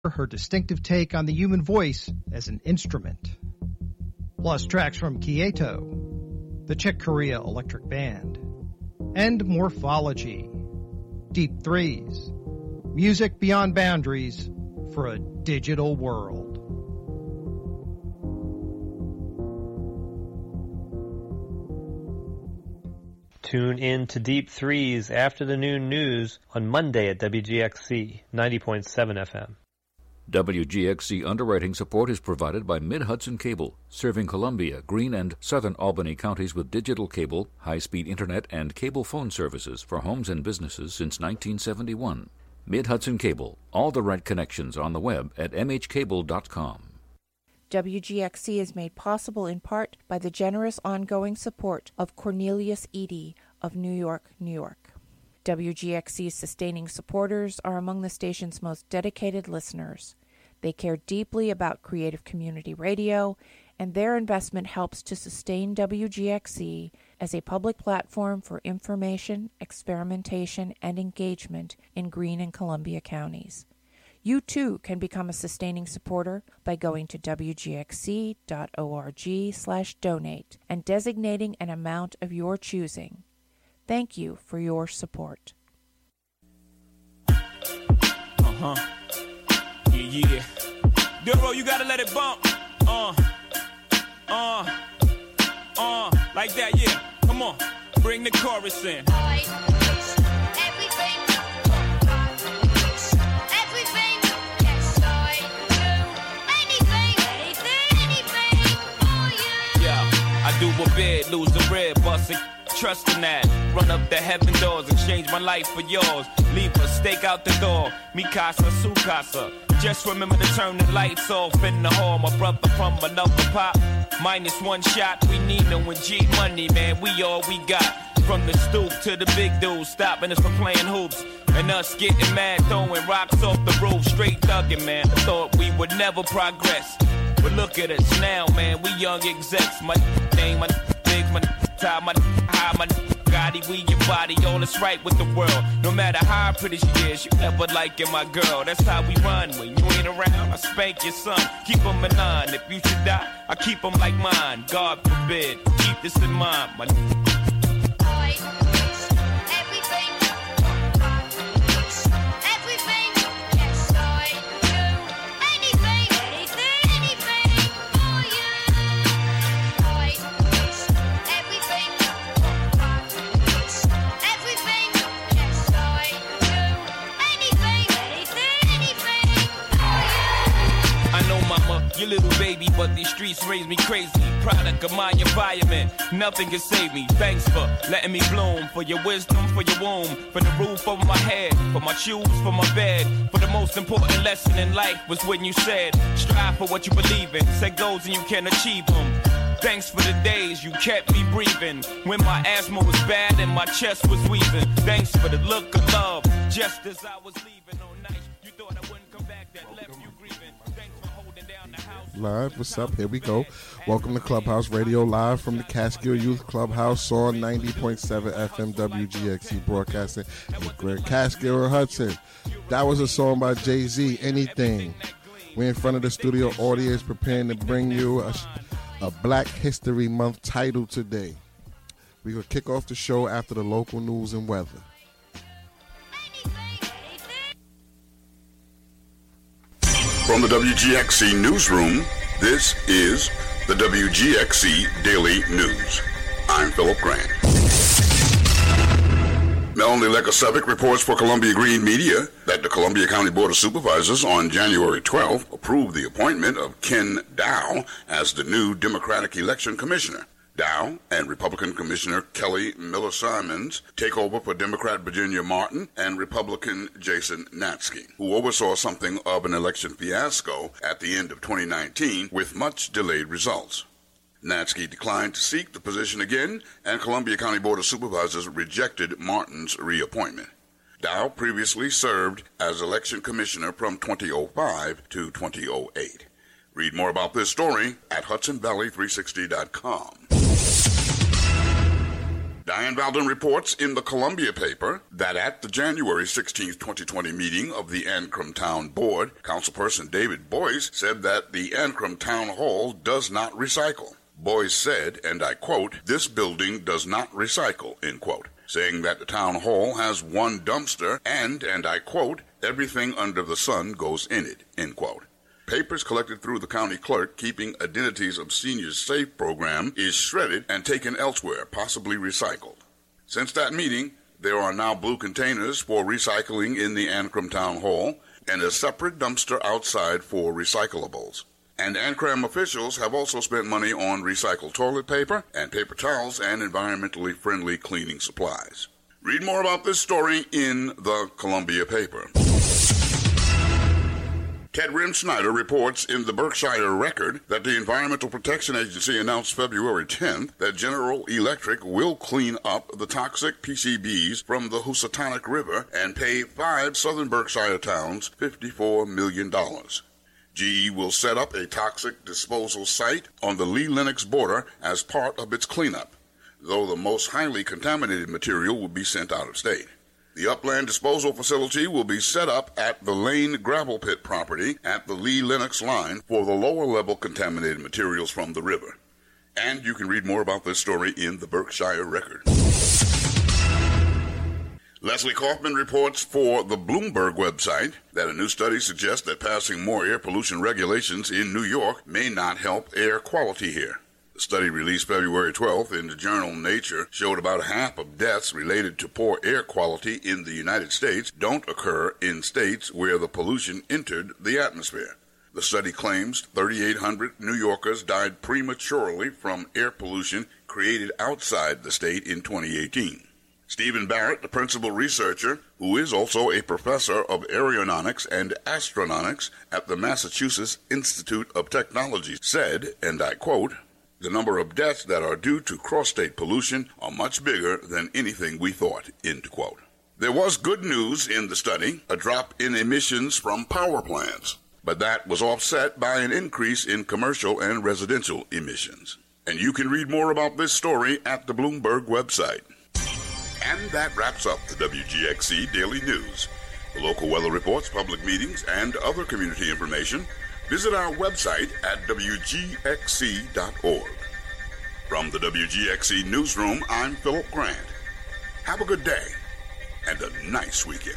her distinctive take on the human voice as an instrument. Plus tracks from Kieto, the Czech Korea Electric Band, and Morphology, Deep Threes, music beyond boundaries for a digital world. Tune in to Deep Threes after the noon news on Monday at WGXC 90.7 FM. WGXC underwriting support is provided by Mid-Hudson Cable, serving Columbia, Greene, and southern Albany counties with digital cable, high-speed internet, and cable phone services for homes and businesses since 1971. Mid-Hudson Cable, all the right connections on the web at mhcable.com. WGXC is made possible in part by the generous ongoing support of Cornelius Eady of New York, New York. WGXC's sustaining supporters are among the station's most dedicated listeners. They care deeply about creative community radio, and their investment helps to sustain WGXC as a public platform for information, experimentation, and engagement in Greene and Columbia counties. You, too, can become a sustaining supporter by going to wgxc.org/donate and designating an amount of your choosing. Thank you for your support. Yeah. Duro, you gotta let it bump. Like that, yeah. Come on, bring the chorus in. I do a bid, lose the red, bust it, trust in that. Run up the heaven doors, exchange my life for yours. Leave a stake out the door, mi casa, su casa. Just remember to turn the lights off in the hall. My brother from another pop, -1 shot. We need no G money, man, we all we got. From the stoop to the big dudes, stopping us from playing hoops. And us getting mad, throwing rocks off the roof, straight thugging, man. I thought we would never progress. But look at us now, man, we young execs. My name, my bigs, my tie, my high, my Gotti, we your body, all is right with the world. No matter how pretty she is, you never liking my girl. That's how we run. When you ain't around, I spank your son. Keep him in line. If you should die, I keep him like mine. God forbid. Keep this in mind, my your little baby, but these streets raise me crazy. Product of my environment, nothing can save me. Thanks for letting me bloom, for your wisdom, for your womb, for the roof over my head, for my shoes, for my bed. For the most important lesson in life was when you said, strive for what you believe in, set goals and you can achieve them. Thanks for the days you kept me breathing, when my asthma was bad and my chest was weaving. Thanks for the look of love, just as I was leaving on nights you thought I wouldn't come back, that left you grieving. Thanks for holding down the house. Live, what's up? Here we go. Welcome to Clubhouse Radio, live from the Catskill Youth Clubhouse on 90.7 FM WGXC broadcasting with Greg Catskill Hudson. That was a song by Jay-Z, Anything. We're in front of the studio audience preparing to bring you a Black History Month title today. We're going to kick off the show after the local news and weather. From the WGXC newsroom, this is the WGXC Daily News. I'm Philip Grant. Melanie Lekosevic reports for Columbia Green Media that the Columbia County Board of Supervisors on January 12th approved the appointment of Ken Dow as the new Democratic Election Commissioner. Dow and Republican Commissioner Kelly Miller-Simons take over for Democrat Virginia Martin and Republican Jason Natzke, who oversaw something of an election fiasco at the end of 2019 with much delayed results. Natzke declined to seek the position again, and Columbia County Board of Supervisors rejected Martin's reappointment. Dow previously served as election commissioner from 2005 to 2008. Read more about this story at HudsonValley360.com. Diane Valden reports in the Columbia paper that at the January 16, 2020 meeting of the Ancrum Town Board, Councilperson David Boyce said that the Ancrum Town Hall does not recycle. Boyce said, and I quote, "This building does not recycle," end quote, saying that the town hall has one dumpster and I quote, "everything under the sun goes in it," end quote. Papers collected through the county clerk keeping Identities of Seniors Safe program is shredded and taken elsewhere, possibly recycled. Since that meeting, there are now blue containers for recycling in the Ancrum Town Hall and a separate dumpster outside for recyclables. And Ancram officials have also spent money on recycled toilet paper and paper towels and environmentally friendly cleaning supplies. Read more about this story in the Columbia paper. Ted Rim-Schneider reports in the Berkshire Record that the Environmental Protection Agency announced February 10th that General Electric will clean up the toxic PCBs from the Housatonic River and pay 5 southern Berkshire towns $54 million. GE will set up a toxic disposal site on the Lee-Lennox border as part of its cleanup, though the most highly contaminated material will be sent out of state. The upland disposal facility will be set up at the Lane gravel pit property at the Lee-Lennox line for the lower-level contaminated materials from the river. And you can read more about this story in the Berkshire Record. Leslie Kaufman reports for the Bloomberg website that a new study suggests that passing more air pollution regulations in New York may not help air quality here. The study released February 12th in the journal Nature showed about half of deaths related to poor air quality in the United States don't occur in states where the pollution entered the atmosphere. The study claims 3,800 New Yorkers died prematurely from air pollution created outside the state in 2018. Stephen Barrett, the principal researcher, who is also a professor of aeronautics and astronautics at the Massachusetts Institute of Technology, said, and I quote, "The number of deaths that are due to cross-state pollution are much bigger than anything we thought," end quote. There was good news in the study, a drop in emissions from power plants, but that was offset by an increase in commercial and residential emissions. And you can read more about this story at the Bloomberg website. And that wraps up the WGXC Daily News. For local weather reports, public meetings, and other community information, visit our website at WGXC.org. From the WGXC Newsroom, I'm Philip Grant. Have a good day and a nice weekend.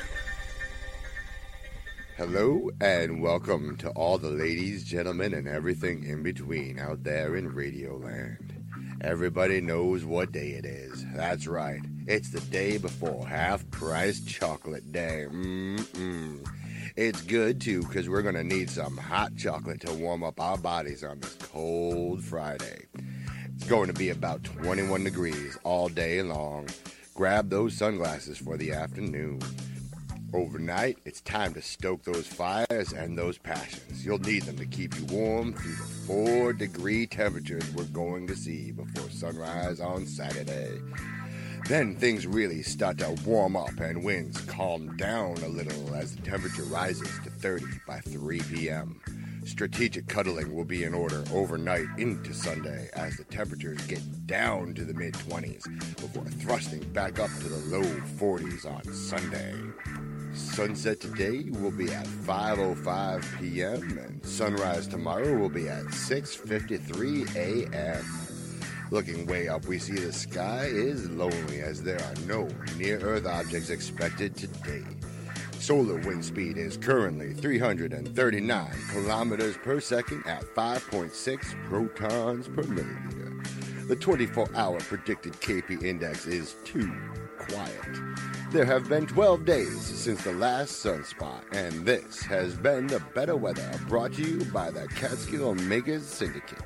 Hello and welcome to all the ladies, gentlemen, and everything in between out there in Radioland. Everybody knows what day it is. That's right. It's the day before half-price chocolate day. It's good, too, because we're going to need some hot chocolate to warm up our bodies on this cold Friday. It's going to be about 21 degrees all day long. Grab those sunglasses for the afternoon. Overnight, it's time to stoke those fires and those passions. You'll need them to keep you warm through the 4-degree temperatures we're going to see before sunrise on Saturday. Then things really start to warm up and winds calm down a little as the temperature rises to 30 by 3 p.m. Strategic cuddling will be in order overnight into Sunday as the temperatures get down to the mid-20s before thrusting back up to the low 40s on Sunday. Sunset today will be at 5:05 p.m. and sunrise tomorrow will be at 6:53 a.m. Looking way up, we see the sky is lonely as there are no near-Earth objects expected today. Solar wind speed is currently 339 kilometers per second at 5.6 protons per millimeter. The 24-hour predicted KP index is 2. Quiet. There have been 12 days since the last sunspot, and this has been the Better Weather brought to you by the Catskill Makers Syndicate.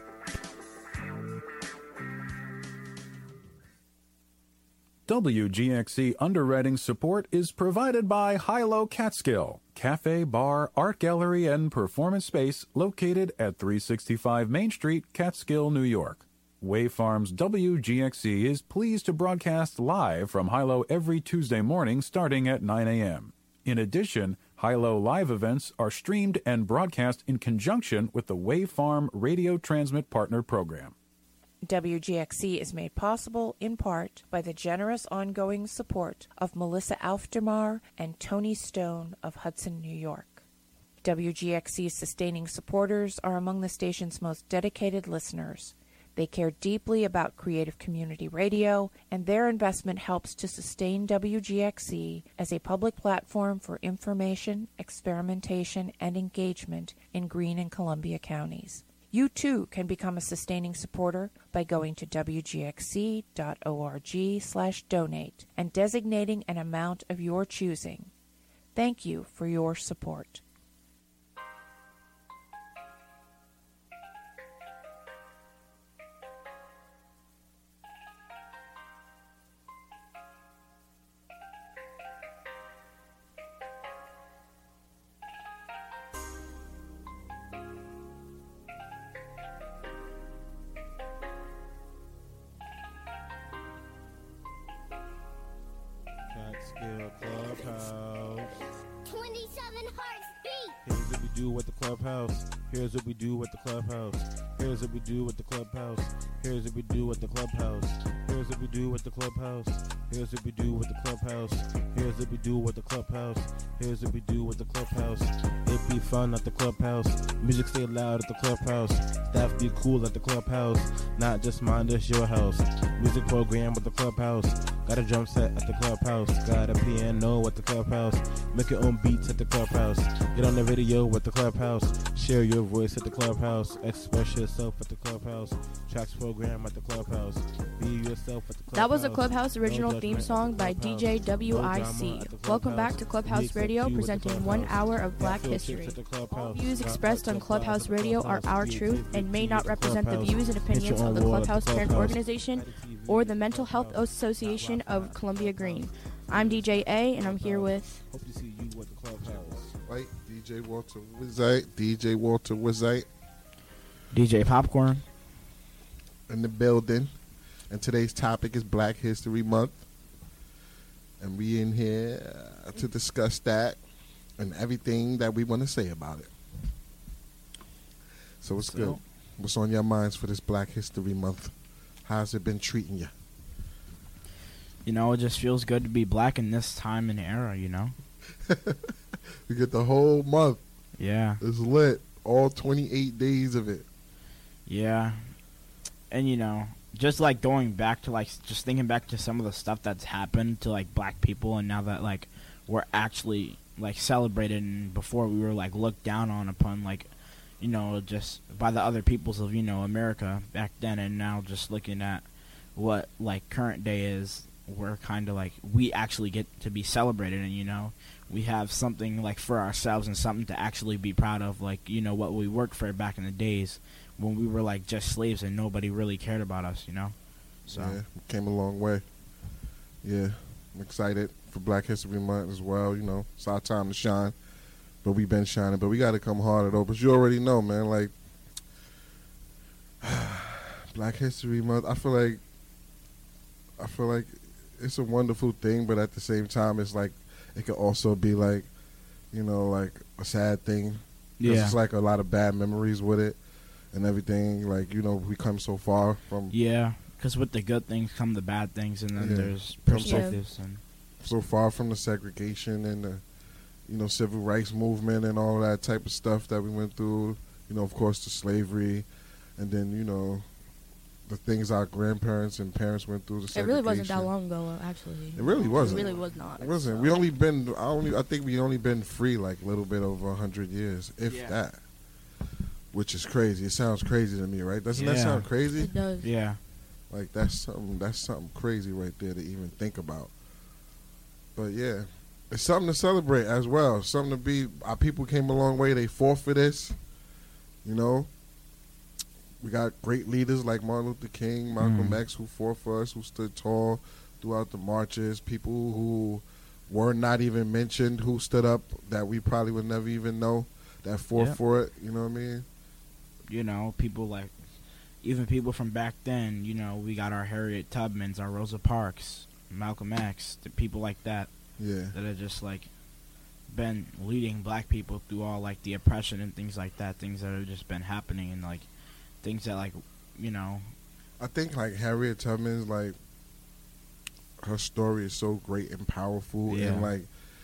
WGXC underwriting support is provided by Hilo Catskill, cafe, bar, art gallery, and performance space located at 365 Main Street, Catskill, New York. Way Farms WGXC is pleased to broadcast live from Hilo every Tuesday morning starting at 9 a.m. In addition, Hilo live events are streamed and broadcast in conjunction with the Way Farm Radio Transmit Partner Program. WGXC is made possible in part by the generous ongoing support of Melissa Aufdermar and Tony Stone of Hudson, New York. WGXC's sustaining supporters are among the station's most dedicated listeners. They care deeply about creative community radio, and their investment helps to sustain WGXC as a public platform for information, experimentation, and engagement in Greene and Columbia counties. You too can become a sustaining supporter by going to wgxc.org/donate and designating an amount of your choosing. Thank you for your support. Catskill Clubhouse. 27 hearts beat. Here's what we do with the Clubhouse. Here's what we do with the Clubhouse. Here's what we do with the Clubhouse. Here's what we do with the Clubhouse. Here's what we do with the Clubhouse. Here's what we do with the Clubhouse. Here's what we do with the Clubhouse. Here's what we do with the Clubhouse. It be fun at the Clubhouse. Music stay loud at the Clubhouse. Staff be cool at the Clubhouse. Not just mine, this your house. Music program with the Clubhouse. Got a drum set at the Clubhouse. Got a piano at the Clubhouse. Make your own beats at the Clubhouse. Get on the radio with the Clubhouse. Share your voice at the Clubhouse. Express yourself at the Clubhouse. Tracks program at the Clubhouse. Be yourself at the Clubhouse. That was a Clubhouse original theme song by DJ WIC. Welcome back to Clubhouse Radio, presenting 1 hour of Black history. All views expressed on Clubhouse Radio are our truth and may not represent the views and opinions of the Clubhouse parent organization or the Mental Health Association of Columbia Greene. I'm DJ A, and I'm here with... Hope to see you at the Clubhouse. Right, DJ Walter Wizite, DJ Walter Wizite. DJ Popcorn. In the building. And today's topic is Black History Month. And we in here to discuss that and everything that we want to say about it. So what's good? What's on your minds for this Black History Month? How's it been treating you? You know, it just feels good to be black in this time and era, you know? We get the whole month. Yeah. It's lit. All 28 days of it. Yeah. And, you know, just, like, going back to, like, just thinking back to some of the stuff that's happened to, like, black people, and now that, like, we're actually, like, celebrated, and before we were, like, looked down on upon, like, you know, just by the other peoples of, you know, America back then, and now just looking at what, like, current day is, we're kind of, like, we actually get to be celebrated, and, you know, we have something, like, for ourselves and something to actually be proud of, like, you know, what we worked for back in the days when we were, like, just slaves and nobody really cared about us, you know? So. Yeah, we came a long way. Yeah, I'm excited for Black History Month as well, you know. It's our time to shine, but we've been shining, but we got to come harder, though. But you already know, man, like, Black History Month, I feel like it's a wonderful thing, but at the same time, it's like, it could also be like, you know, like a sad thing. Yeah. It's like a lot of bad memories with it and everything. Like, you know, we come so far from. Yeah, because with the good things come the bad things, and then there's perspectives. And so far from the segregation and the, you know, civil rights movement and all that type of stuff that we went through. You know, of course, the slavery, and then, you know, the things our grandparents and parents went through. The segregation. It really wasn't that long ago, actually. It really wasn't. It really was not. It wasn't. So. We only been. I think we only been free like a little bit over 100 years, if that. Which is crazy. It sounds crazy to me, right? Doesn't that sound crazy? It does. Yeah. Like that's something crazy right there to even think about. But yeah, it's something to celebrate as well. Something to be. Our people came a long way. They fought for this. You know. We got great leaders like Martin Luther King, Malcolm X, who fought for us, who stood tall throughout the marches. People who were not even mentioned, who stood up that we probably would never even know, that fought for it. You know what I mean? You know, people like, even people from back then, you know, we got our Harriet Tubmans, our Rosa Parks, Malcolm X, the people like that. Yeah. That have just, like, been leading black people through all, like, the oppression and things like that, things that have just been happening, and, like, things that, like, you know, I think like Harriet Tubman's like her story is so great and powerful, and like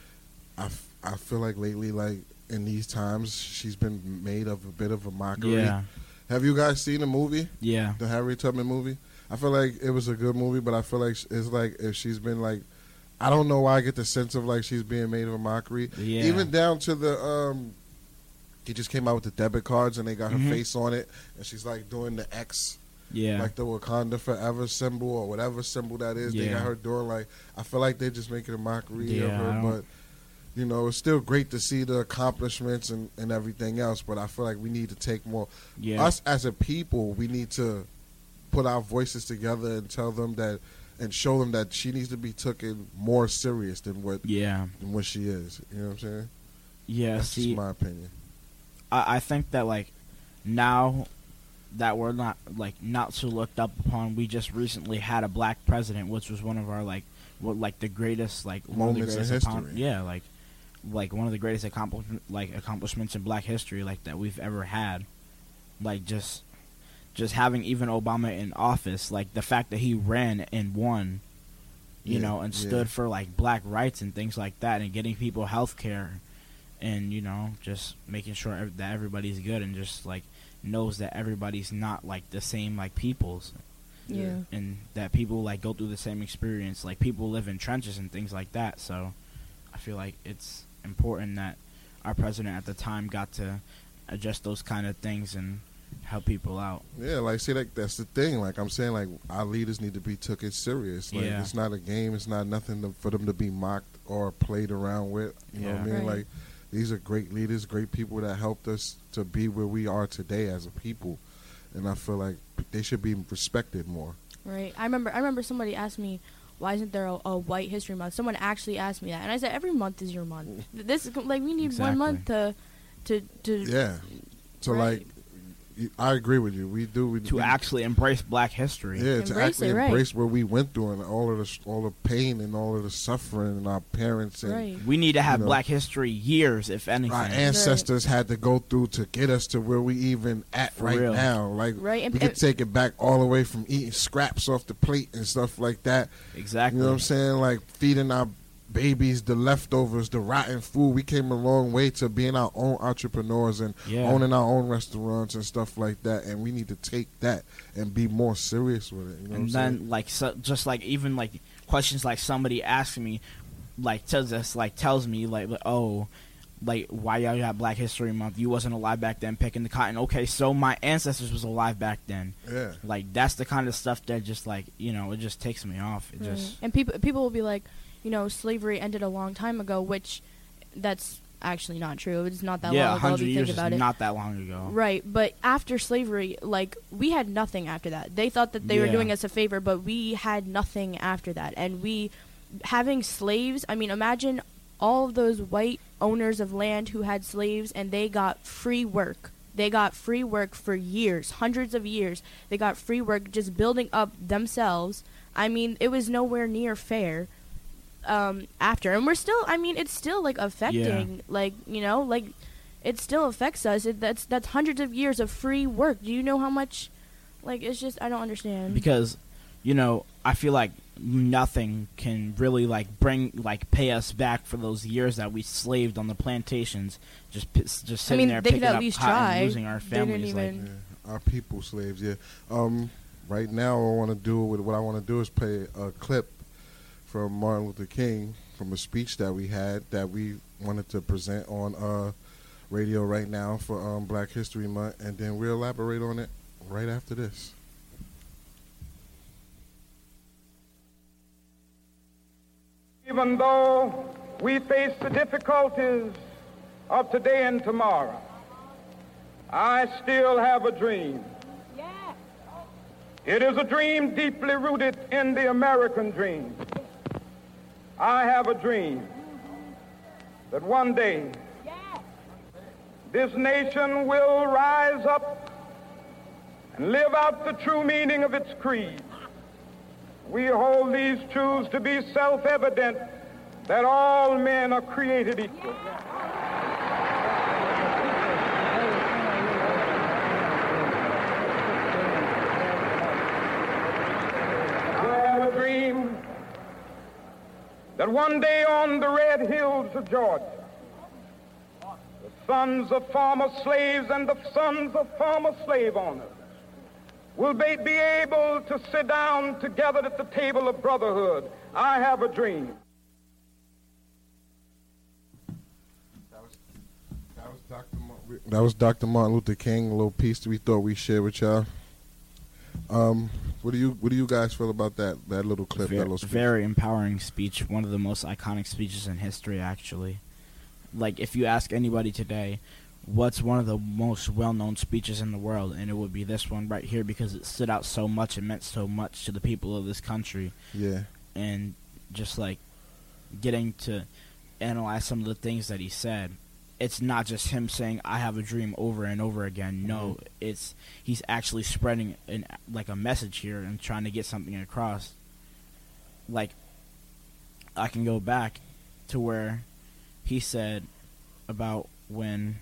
I feel like lately, like in these times, she's been made of a bit of a mockery. Yeah. Have you guys seen the movie? Yeah. The Harriet Tubman movie? I feel like it was a good movie, but I feel like it's like if she's been like, I don't know why I get the sense of like she's being made of a mockery. Yeah. Even down to the he just came out with the debit cards and they got her face on it, and she's like doing the X. Yeah. Like the Wakanda Forever symbol or whatever symbol that is. They got her doing like, I feel like they're just making a mockery of her, but you know, it's still great to see the accomplishments and everything else, but I feel like we need to take more. Us as a people, we need to put our voices together and tell them that, and show them that she needs to be taken more serious than what she is. You know what I'm saying? Yeah, that's just my opinion. I think that like now that we're not so looked up upon, we just recently had a black president, which was one of our the greatest moments in history. Like one of the greatest accomplishments in black history that we've ever had. Like just having even Obama in office, like the fact that he ran and won, you know, and stood for like black rights and things like that, and getting people health care, and you know, just making sure that everybody's good, and just like knows that everybody's not like the same like peoples. Yeah. And that people like go through the same experience, like people live in trenches and things like that. So I feel like it's important that our president at the time got to adjust those kind of things and help people out. Yeah, like see, like that's the thing. Like I'm saying, like our leaders need to be taken serious. Like it's not a game. It's not nothing for them to be mocked or played around with. You know what I mean? Right. Like these are great leaders, great people that helped us to be where we are today as a people, and I feel like they should be respected more. Right. I remember somebody asked me, why isn't there a White History Month? Someone actually asked me that, and I said every month is your month. This is like we need 1 month to yeah. So like, I agree with you. We actually embrace Black history. Yeah, to actually embrace what we went through and all the pain and all of the suffering and our parents. And, we need to have Black history years, if anything. Our ancestors had to go through to get us to where we even at now. Like we could take it back all the way from eating scraps off the plate and stuff like that. Exactly. You know what I'm saying? Like feeding our babies the leftovers, the rotten food. We came a long way to being our own entrepreneurs and owning our own restaurants and stuff like that, and we need to take that and be more serious with it. You know and then like just like even like questions like somebody asking me like tells me oh, like why y'all got Black History Month? You wasn't alive back then picking the cotton. Okay, so my ancestors was alive back then. Yeah. Like that's the kind of stuff that just like, you know, it just takes me off. It just and people will be like, you know, slavery ended a long time ago, which that's actually not true. It's not that long ago. 100 years is not that long ago. Right, but after slavery, like, we had nothing after that. They thought that they were doing us a favor, but we had nothing after that. And having slaves, I mean, imagine all of those white owners of land who had slaves and they got free work. They got free work for years, hundreds of years. They got free work just building up themselves. I mean, it was nowhere near fair. After, and we're still, I mean, it's still like affecting, like, you know, like it still affects us. That's hundreds of years of free work. Do you know how much? Like, it's just, I don't understand. Because, you know, I feel like nothing can really like pay us back for those years that we slaved on the plantations, just sitting there picking up cotton and losing our families. Our people slaves. Right now, what I want to do is play a clip from Martin Luther King, from a speech that we had that we wanted to present on radio right now for Black History Month, and then we'll elaborate on it right after this. Even though we face the difficulties of today and tomorrow, I still have a dream. It is a dream deeply rooted in the American dream. I have a dream that one day this nation will rise up and live out the true meaning of its creed. We hold these truths to be self-evident, that all men are created equal. that one day on the red hills of Georgia, the sons of former slaves and the sons of former slave owners will be able to sit down together at the table of brotherhood. I have a dream. That was Dr. Martin Luther King, a little piece that we thought we'd share with y'all. What do you guys feel about that little clip? That little speech? Very empowering speech. One of the most iconic speeches in history, actually. Like, if you ask anybody today, what's one of the most well-known speeches in the world, and it would be this one right here, because it stood out so much and meant so much to the people of this country. Yeah. And just, like, getting to analyze some of the things that he said. It's not just him saying, I have a dream over and over again. No, he's actually spreading a message here and trying to get something across. Like, I can go back to where he said about when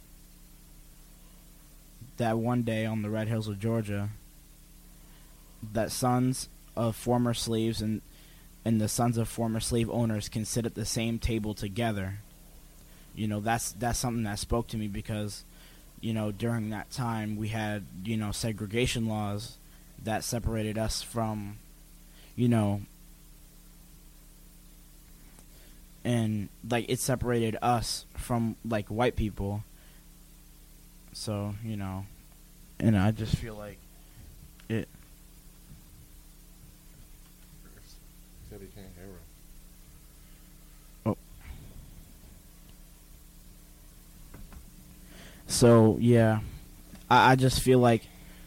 that one day on the red hills of Georgia, that sons of former slaves and the sons of former slave owners can sit at the same table together. You know, that's something that spoke to me because, you know, during that time we had, you know, segregation laws that separated us from, you know, and, like, it separated us from, like, white people. So, you know, and I just feel like it. Said he can't hear him. Oh. So, yeah, I just feel like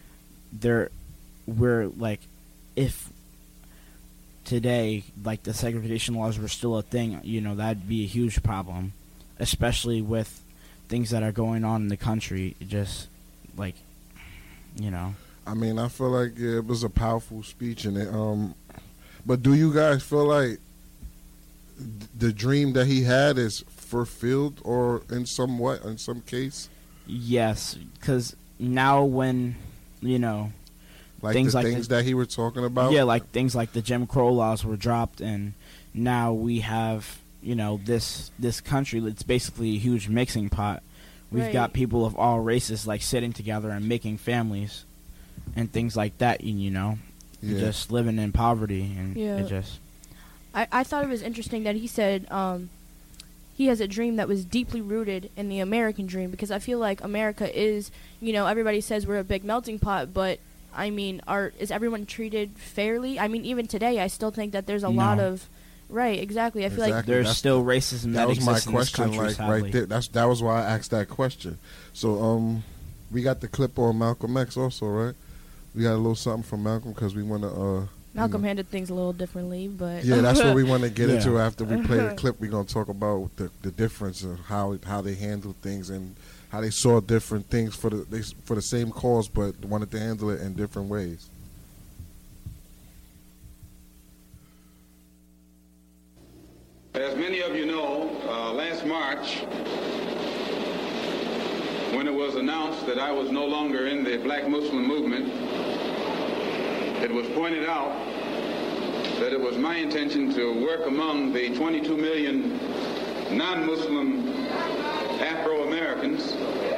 we're, like, if today, like, the segregation laws were still a thing, you know, that'd be a huge problem, especially with things that are going on in the country. Just, like, you know. I mean, I feel like it was a powerful speech, and it, but do you guys feel like the dream that he had is fulfilled, or in some case? Yes, because now when, you know, like things that he was talking about? Yeah, like things like the Jim Crow laws were dropped, and now we have, you know, this country that's basically a huge mixing pot. We've got people of all races, like, sitting together and making families and things like that, you know, just living in poverty, and it just... I thought it was interesting that he said he has a dream that was deeply rooted in the American dream, because I feel like America is, you know, everybody says we're a big melting pot, but, I mean, is everyone treated fairly? I mean, even today, I still think that there's a lot of... Right, exactly. I feel like there's still racism that exists in this country. That was my question, like, right there. That was why I asked that question. So, we got the clip on Malcolm X also, right? We got a little something from Malcolm because we want to... Malcolm handled things a little differently, but... Yeah, that's what we want to get into after we play the clip. We're going to talk about the difference of how they handled things and how they saw different things for the same cause, but wanted to handle it in different ways. As many of you know, last March, when it was announced that I was no longer in the Black Muslim movement, it was pointed out that it was my intention to work among the 22 million non-Muslim Afro-Americans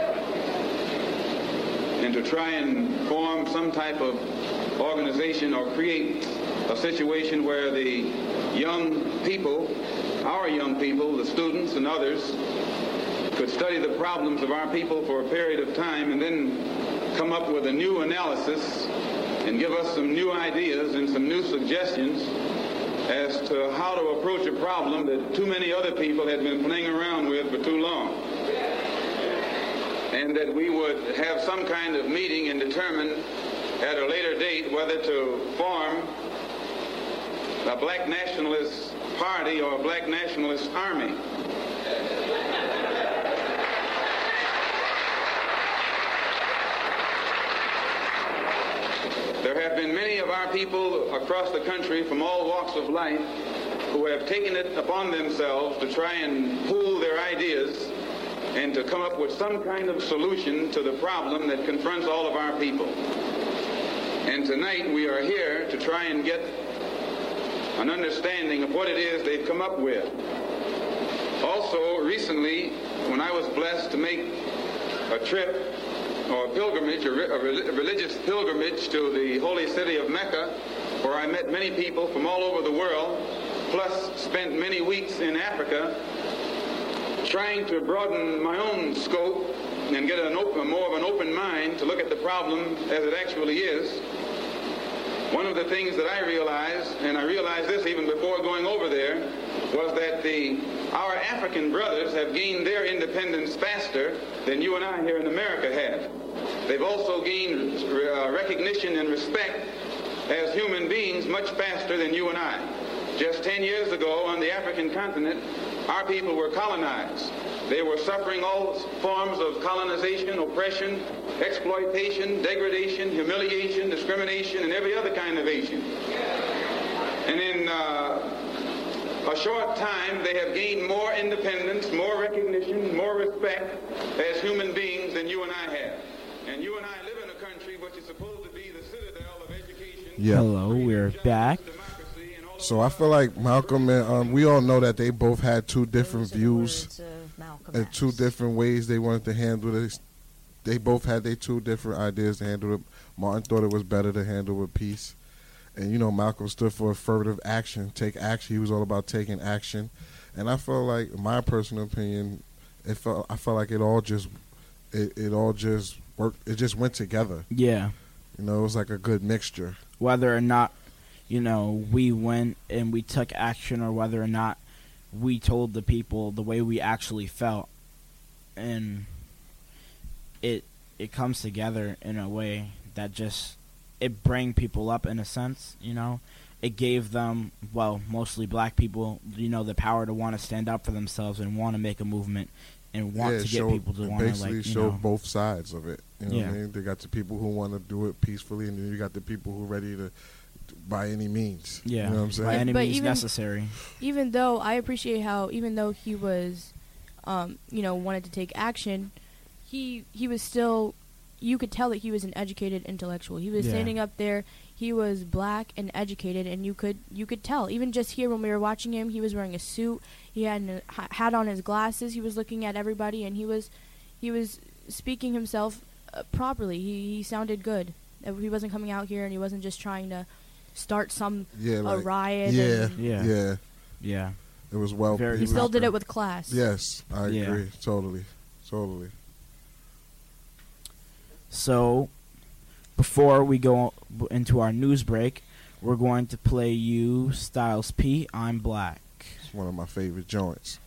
and to try and form some type of organization or create a situation where the young people, our young people, the students and others, could study the problems of our people for a period of time and then come up with a new analysis and give us some new ideas and some new suggestions as to how to approach a problem that too many other people had been playing around with for too long. And that we would have some kind of meeting and determine at a later date whether to form a black nationalist party or a black nationalist army. There have been many of our people across the country from all walks of life who have taken it upon themselves to try and pool their ideas and to come up with some kind of solution to the problem that confronts all of our people. And tonight we are here to try and get an understanding of what it is they've come up with. Also, recently, when I was blessed to make a trip or a pilgrimage, a religious pilgrimage to the holy city of Mecca, where I met many people from all over the world, plus spent many weeks in Africa, trying to broaden my own scope and get more of an open mind to look at the problem as it actually is. One of the things that I realized, and I realized this even before going over there, was that our African brothers have gained their independence faster than you and I here in America have. They've also gained recognition and respect as human beings much faster than you and I. Just 10 years ago on the African continent, our people were colonized. They were suffering all forms of colonization, oppression, exploitation, degradation, humiliation, discrimination, and every other kind of Asian. And in a short time, they have gained more independence, more recognition, more respect as human beings than you and I have. And you and I live in a country which is supposed to be the citadel of education. Yeah. Hello, we're back. So I feel like Malcolm and we all know that they both had two different views and two different ways they wanted to handle this. They both had their two different ideas to handle it. Martin thought it was better to handle with peace. And, you know, Malcolm stood for affirmative action, take action. He was all about taking action. And I felt like, in my personal opinion, I felt like it all just worked. It just went together. Yeah. You know, it was like a good mixture. Whether or not, you know, we went and we took action, or whether or not we told the people the way we actually felt, and it comes together in a way that just, it bring people up in a sense, you know. It gave them, well, mostly black people, you know, the power to want to stand up for themselves and want to make a movement and want to get people to want to, like, you show know, both sides of it. You know what I mean? They got the people who want to do it peacefully, and then you got the people who are ready to, by any means. Yeah, you know what I'm saying? By any means necessary. Even though I appreciate how, even though he was, you know, wanted to take action, he was still, you could tell that he was an educated intellectual. He was standing up there. He was black and educated, and you could tell. Even just here when we were watching him, he was wearing a suit. He had on his glasses. He was looking at everybody, and he was speaking himself properly. He sounded good. He wasn't coming out here, and he wasn't just trying to start a riot. Yeah. It was well. He still did it with class. Yes, I agree. Totally. So, before we go into our news break, we're going to play you Styles P, I'm Black. It's one of my favorite joints.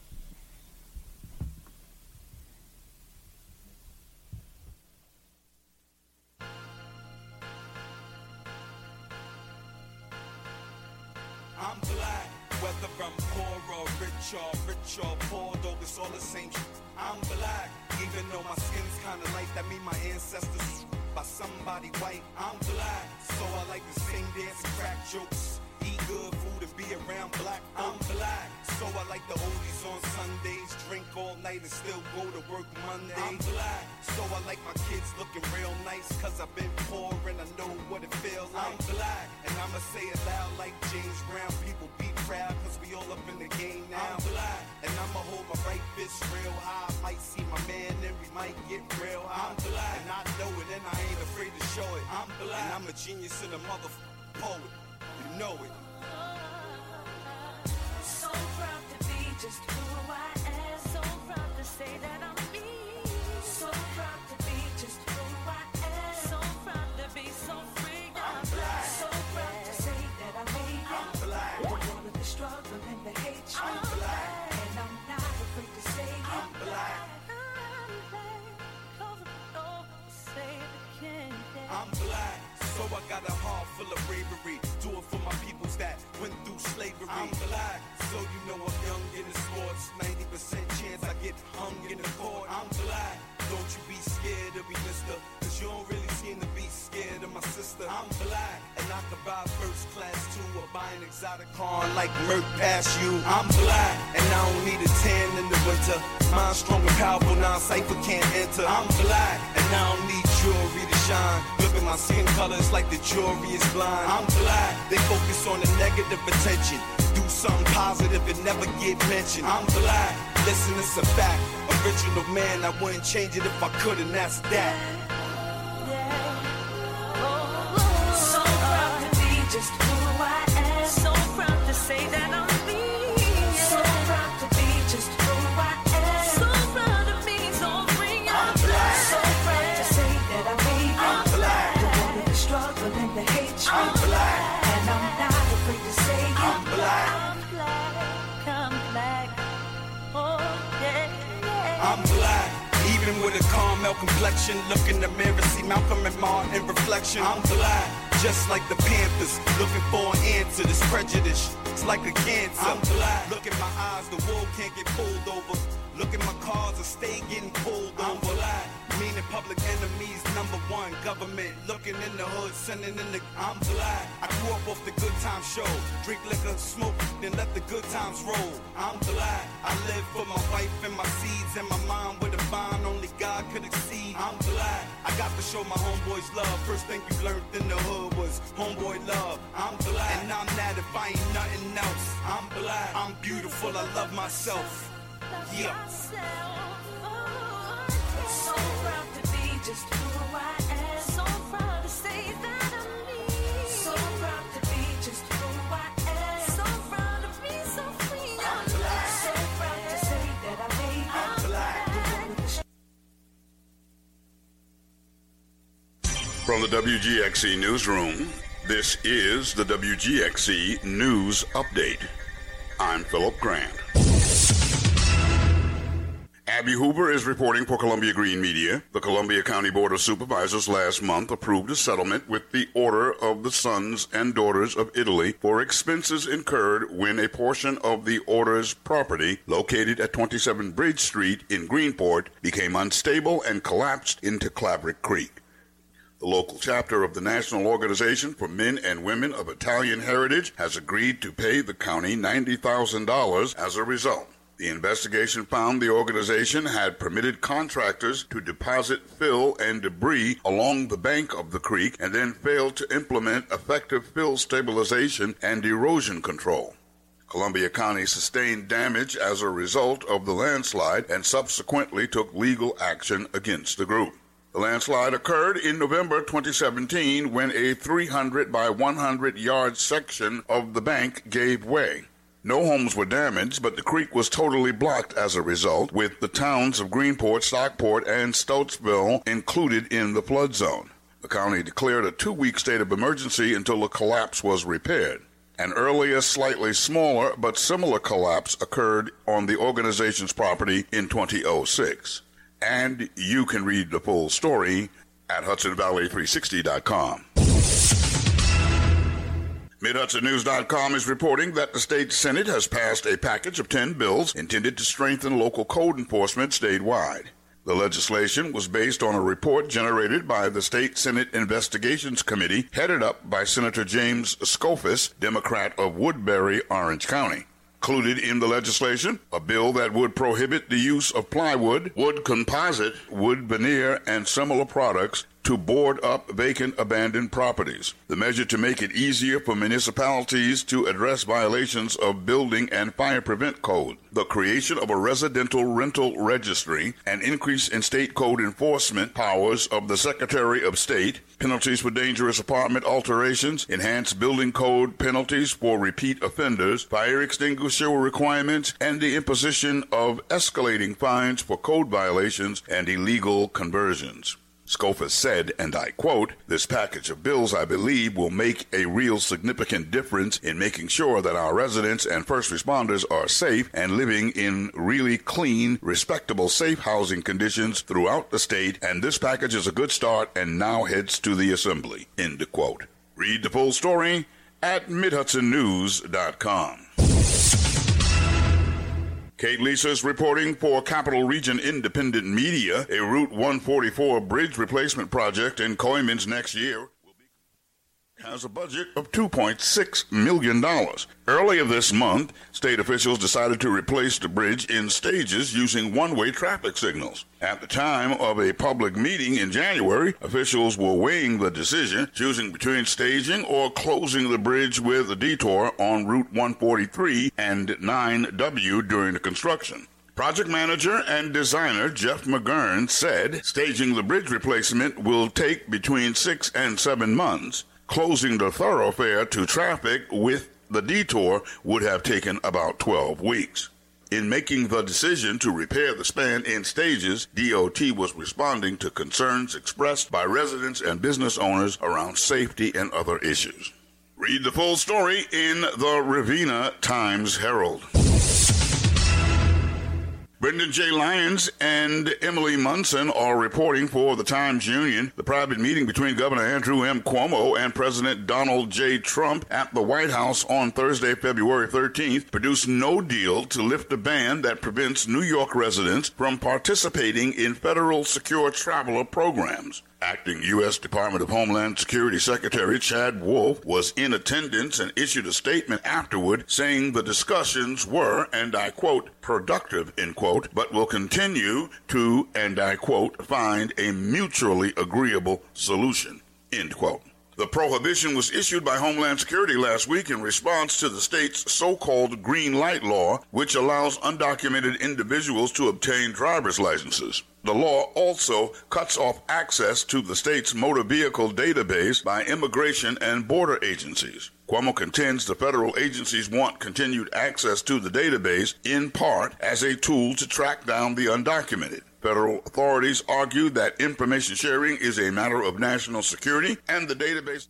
I'm black, whether I'm poor or rich or poor, though it's all the same. I'm black, even though my skin's kinda light, that mean my ancestors by somebody white. I'm black, so I like to sing, dance, and crack jokes, eat good food and be around black. I'm black, so I like the oldies on Sundays, drink all night and still go to work Monday. I'm black, so I like my kids looking real nice, cause I've been poor and I know what it feels like. I'm black, and I'ma say it loud like James Brown, people be proud cause we all up in the game now. I'm black, and I'ma hold my right fist real high, might see my man and we might get real high. I'm black, and I know it and I ain't afraid to show it. I'm black, and I'm a genius and a poet, you know it. So proud to be just who I am, so proud to say that I'm me, so proud to be just who I am, so proud to be so free. I'm black, so proud to say that I made it. I'm black, with all of the struggle and the hatred. I'm black, and I'm not afraid to say it. I'm black. I'm black, so I got a heart full of bravery, do it for my peoples that went through slavery. I'm black, so you know I'm young in the sports, 90% chance I get hung in the court. I'm black, don't you be scared of me, mister, cause you don't really seem to be scared of my sister. I'm black, and I could buy first class too, or buy an exotic car like Merc past you. I'm black, and I don't need a tan in the winter, mind strong and powerful, non-cypher can't enter. I'm black, and I don't need jewelry to shine, looking my skin color is like the jury is blind. I'm black. They focus on the negative attention. Do something positive and never get mentioned. I'm black. Listen, it's a fact. Original man, I wouldn't change it if I could, and that's that. So proud to be just who I am. So proud to say that I'm me. So proud to be just who I am. So proud of me, so bring out black. So proud to say that I'm me. I'm black. The one of the struggle and the hatred. I'm black. And I'm not afraid to say it. I'm black. I'm black. I'm black. Oh yeah. I'm black. Even with a caramel complexion, look in the mirror, see Malcolm and Martin in reflection. I'm black, just like the Panthers, looking for an answer. This prejudice, it's like a cancer. I'm black. Look in my eyes, the wool can't get pulled over. Look at my cars, I stay getting pulled over. I'm black. Meaning public enemies, #1 government. Looking in the hood, sending in the. I'm black. I grew up off the Good Times show. Drink liquor, smoke, then let the good times roll. I'm black. I live for my wife and my seeds and my mom with a bond only God could exceed. I'm black. I got to show my homeboys love. First thing you learned in the hood was homeboy love. I'm black. And I'm that if I ain't nothing else. I'm black. I'm beautiful. I love myself. Yeah. So proud to be just who I am. So proud to say that I'm me. So proud to be just who I am. So proud to be so free. I'm black. So proud to say that I'm me. I'm black. From the WGXC newsroom, this is the WGXC News Update. I'm Philip Grant. Abby Hoover is reporting for Columbia Green Media. The Columbia County Board of Supervisors last month approved a settlement with the Order of the Sons and Daughters of Italy for expenses incurred when a portion of the Order's property located at 27 Bridge Street in Greenport became unstable and collapsed into Clabrick Creek. The local chapter of the National Organization for Men and Women of Italian Heritage has agreed to pay the county $90,000 as a result. The investigation found the organization had permitted contractors to deposit fill and debris along the bank of the creek and then failed to implement effective fill stabilization and erosion control. Columbia County sustained damage as a result of the landslide and subsequently took legal action against the group. The landslide occurred in November 2017 when a 300 by 100 yard section of the bank gave way. No homes were damaged, but the creek was totally blocked as a result, with the towns of Greenport, Stockport, and Stotesville included in the flood zone. The county declared a 2-week state of emergency until the collapse was repaired. An earlier, slightly smaller, but similar collapse occurred on the organization's property in 2006. And you can read the full story at HudsonValley360.com. MidHudsonNews.com is reporting that the state Senate has passed a package of 10 bills intended to strengthen local code enforcement statewide. The legislation was based on a report generated by the State Senate Investigations Committee, headed up by Senator James Skoufis, Democrat of Woodbury, Orange County. Included in the legislation, a bill that would prohibit the use of plywood, wood composite, wood veneer, and similar products to board up vacant abandoned properties. The measure to make it easier for municipalities to address violations of building and fire prevent code, the creation of a residential rental registry, an increase in state code enforcement powers of the Secretary of State, penalties for dangerous apartment alterations, enhanced building code penalties for repeat offenders, fire extinguisher requirements, and the imposition of escalating fines for code violations and illegal conversions. Skoufis said, and I quote, "This package of bills, I believe, will make a real significant difference in making sure that our residents and first responders are safe and living in really clean, respectable, safe housing conditions throughout the state, and this package is a good start and now heads to the Assembly." End of quote. Read the full story at MidHudsonNews.com. Kate Lisa is reporting for Capital Region Independent Media. A Route 144 bridge replacement project in Coymans next year. has a budget of $2.6 million. Earlier this month, state officials decided to replace the bridge in stages using one-way traffic signals. At the time of a public meeting in January, officials were weighing the decision, choosing between staging or closing the bridge with a detour on Route 143 and 9W during the construction. Project manager and designer Jeff McGurn said staging the bridge replacement will take between 6 and 7 months. Closing the thoroughfare to traffic with the detour would have taken about 12 weeks. In making the decision to repair the span in stages, DOT was responding to concerns expressed by residents and business owners around safety and other issues. Read the full story in the Ravenna Times-Herald. Brendan J. Lyons and Emily Munson are reporting for the Times-Union. The private meeting between Governor Andrew M. Cuomo and President Donald J. Trump at the White House on Thursday, February 13th, produced no deal to lift a ban that prevents New York residents from participating in federal secure traveler programs. Acting U.S. Department of Homeland Security Secretary Chad Wolf was in attendance and issued a statement afterward saying the discussions were, and I quote, productive, end quote, but will continue to, and I quote, find a mutually agreeable solution, end quote. The prohibition was issued by Homeland Security last week in response to the state's so-called green light law, which allows undocumented individuals to obtain driver's licenses. The law also cuts off access to the state's motor vehicle database by immigration and border agencies. Cuomo contends the federal agencies want continued access to the database in part as a tool to track down the undocumented. Federal authorities argue that information sharing is a matter of national security and the database.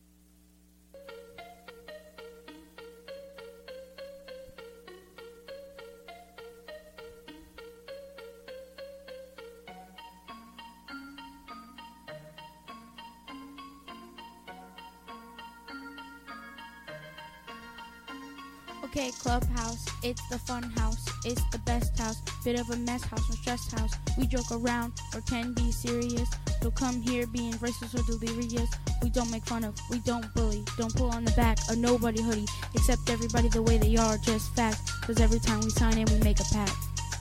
Okay, Clubhouse, it's the fun house, it's the best house, bit of a mess house, no stress house. We joke around or can be serious. Don't come here being racist or delirious. We don't make fun of, we don't bully, don't pull on the back of nobody hoodie. Accept everybody the way they are, just fact. Cause every time we sign in, we make a pact.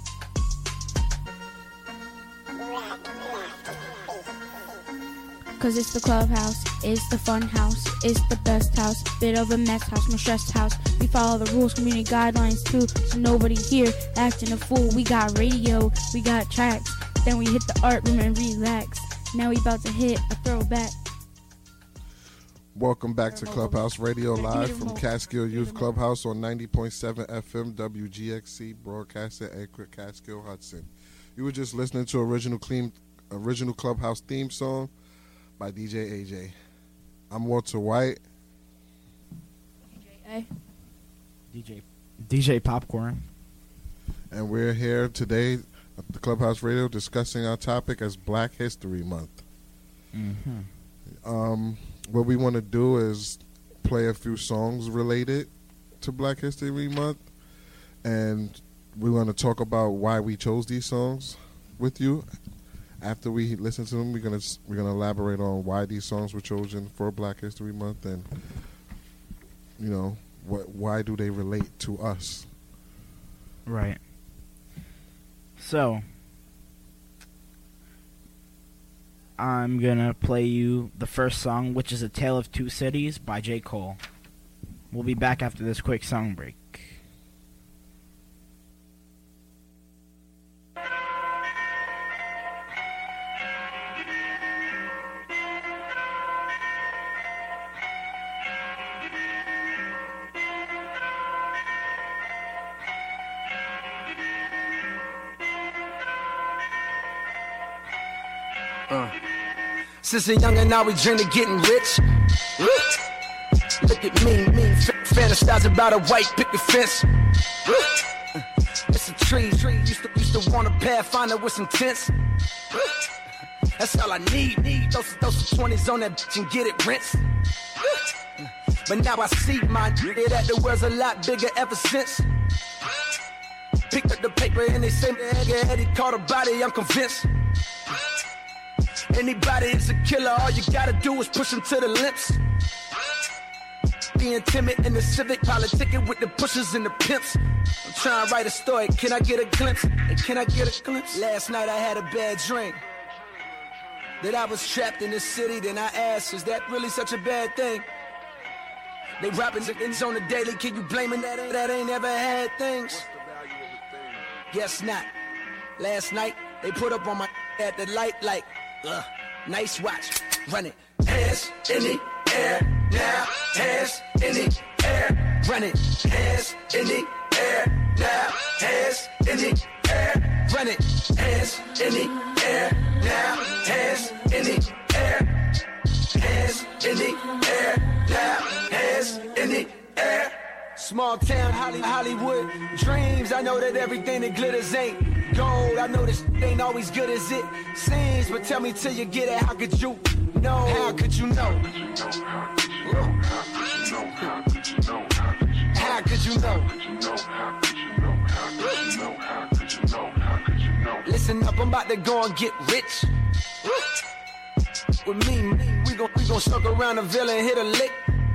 Cause it's the Clubhouse, it's the fun house, it's the best house, bit of a mess house, no stress house. We follow the rules, community guidelines too, so nobody here acting a fool. We got radio, we got tracks, then we hit the art room and relax. Now we about to hit a throwback. Welcome back to Clubhouse Radio live from Catskill Youth Clubhouse on 90.7 FM WGXC, broadcasting Anchor Catskill Hudson. You were just listening to original Clubhouse theme song by DJ AJ. I'm Walter White. DJ Popcorn. And we're here today at the Clubhouse Radio discussing our topic as Black History Month. Mm-hmm. What we want to do is play a few songs related to Black History Month, and we want to talk about why we chose these songs with you. After we listen to them, we're gonna elaborate on why these songs were chosen for Black History Month, and why do they relate to us? Right. So I'm gonna play you the first song, which is "A Tale of Two Cities" by J. Cole. We'll be back after this quick song break. Since a youngin', now we dream of getting rich. Look at me, fantasize about a white picket fence. It's a tree. Used to want a Pathfinder with some tents. That's all I need. Those 20s on that bitch and get it rinsed. But now I see my that the world's a lot bigger ever since. Picked up the paper and they say Eddie caught a body, I'm convinced. Anybody is a killer, all you gotta do is push them to the lips. being timid in the civic, politicking with the pushers and the pimps. I'm trying to write a story, can I get a glimpse? And can I get a glimpse? Last night I had a bad dream that I was trapped in the city, then I asked, is that really such a bad thing? They robbing chickens on the daily, can you blame them that ain't ever had things? Guess not. Last night, they put up on my at the light like, nice watch, run it. Hands in the air now, hands in the air, run it. Hands in the air now, hands in the air, run it. Hands in the air now, hands in the air, hands in the air now, hands in the air. Small town Hollywood dreams. I know that everything that glitters ain't gold. I know this ain't always good as it seems, but tell me till you get it, how could you know? How could you know? How could you know? Listen up, I'm about to go and get rich. With me, we gon' circle around the villa and hit a lick.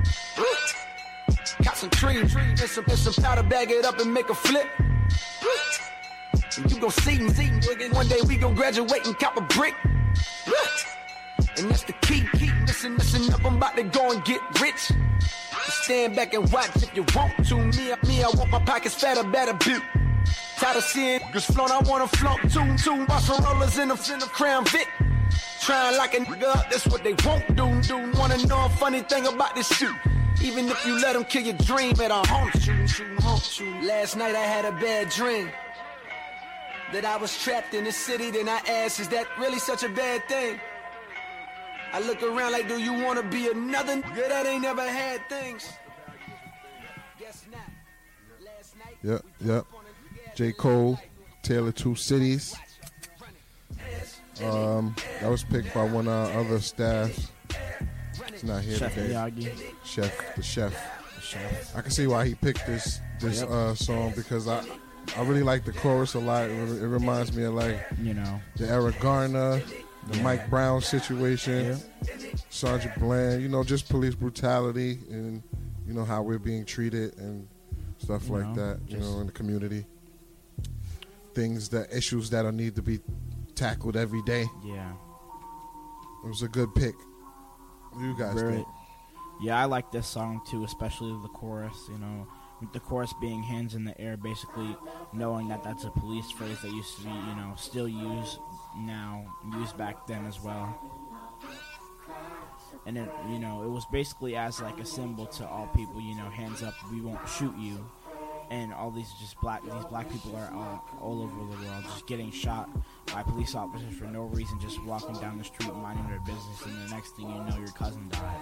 Got some trees and some powder, bag it up and make a flip. And you gon' see me. One day we gon' graduate and cop a brick. And that's the key. Listen up, I'm about to go and get rich. Just stand back and watch if you want to. Me, I want my pockets fatter, better built. Tired of seeing niggas flown, I wanna flaunt too. Boston rollers in the Crown Vic. Trying like a nigga up, that's what they won't do. Wanna know a funny thing about this shit? Even if you let them kill your dream, it'll haunt you. Last night I had a bad dream that I was trapped in the city. Then I asked, is that really such a bad thing? I look around like, do you want to be another nigga that ain't never had things? Guess not. Yep. J. Cole, Tale of Two Cities. That was picked by one of our other staff. He's not here Chef today. Miyagi. The chef. I can see why he picked this song, because I really like the chorus a lot. It reminds me of, like, the Eric Garner, the Mike Brown situation, Sergeant Bland, just police brutality and, how we're being treated and stuff like that, in the community. Issues that need to be tackled every day. Yeah. It was a good pick. What do you guys think? Yeah, I like this song too, especially the chorus, with the chorus being hands in the air, basically knowing that that's a police phrase that used to be, still used now, used back then as well. And it, it was basically as like a symbol to all people, hands up, we won't shoot you. And all these black people are all over the world just getting shot by police officers for no reason, just walking down the street minding their business, and the next thing you know, your cousin died.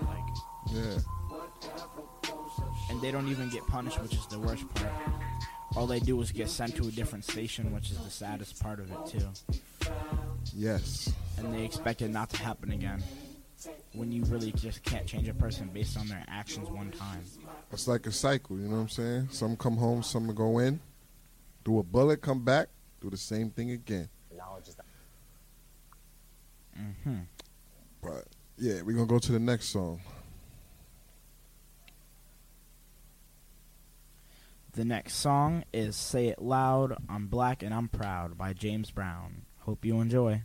And they don't even get punished, which is the worst part. All they do is get sent to a different station, which is the saddest part of it too. Yes. And they expect it not to happen again, when you really just can't change a person based on their actions one time. It's like a cycle, you know what I'm saying? Some come home, some go in, do a bullet, come back, do the same thing again. But yeah, we're gonna go to the next song. The next song is Say It Loud, I'm Black and I'm Proud by James Brown. Hope you enjoy.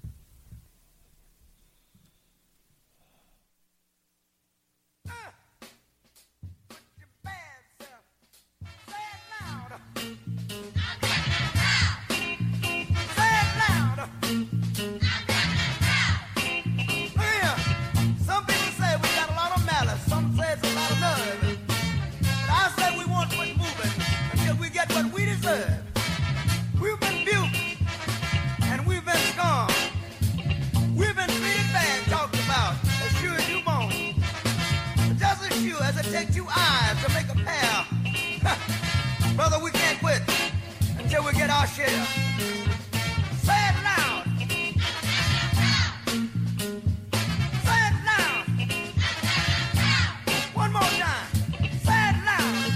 We've been built and we've been scorned. We've been treated bad, talked about, as sure as you born. Just as sure as it takes 2 eyes to make a pair. Brother, we can't quit until we get our share. Say it loud. Say it loud. One more time. Say it loud.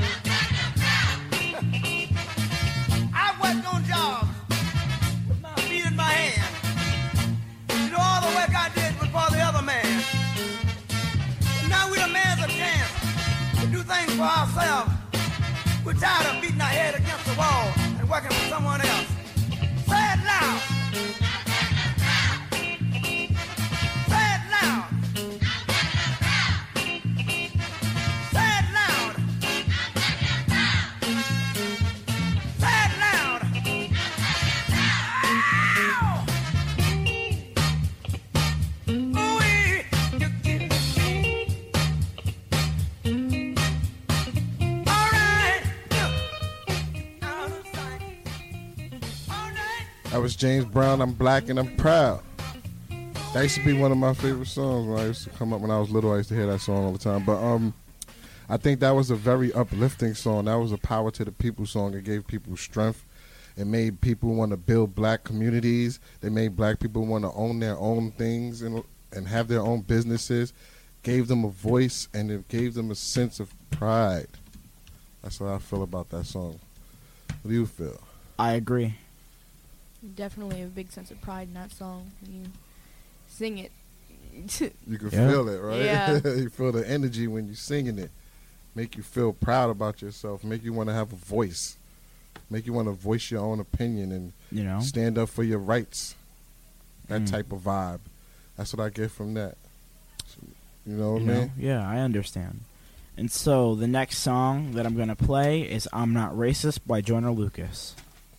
I've worked on jobs with my feet in my hand. You know, all the work I did was for the other man. Now we the man's a chance to do for ourselves. We're tired of beating our head against the wall and working for someone else. Say it loud. Say it loud. Say it loud. Say it loud. That was James Brown, I'm Black and I'm Proud. That used to be one of my favorite songs when I used to come up when I was little. I used to hear that song all the time. But I think that was a very uplifting song. That was a Power to the People song. It gave people strength. It made people want to build black communities. They made black people want to own their own things and have their own businesses. Gave them a voice, and it gave them a sense of pride. That's how I feel about that song. What do you feel? I agree. Definitely a big sense of pride in that song. When you sing it. You can feel it, right? Yeah. You feel the energy when you're singing it. Make you feel proud about yourself. Make you want to have a voice. Make you want to voice your own opinion and stand up for your rights. That type of vibe. That's what I get from that. You know what I mean? Yeah, I understand. And so the next song that I'm going to play is I'm Not Racist by Joyner Lucas.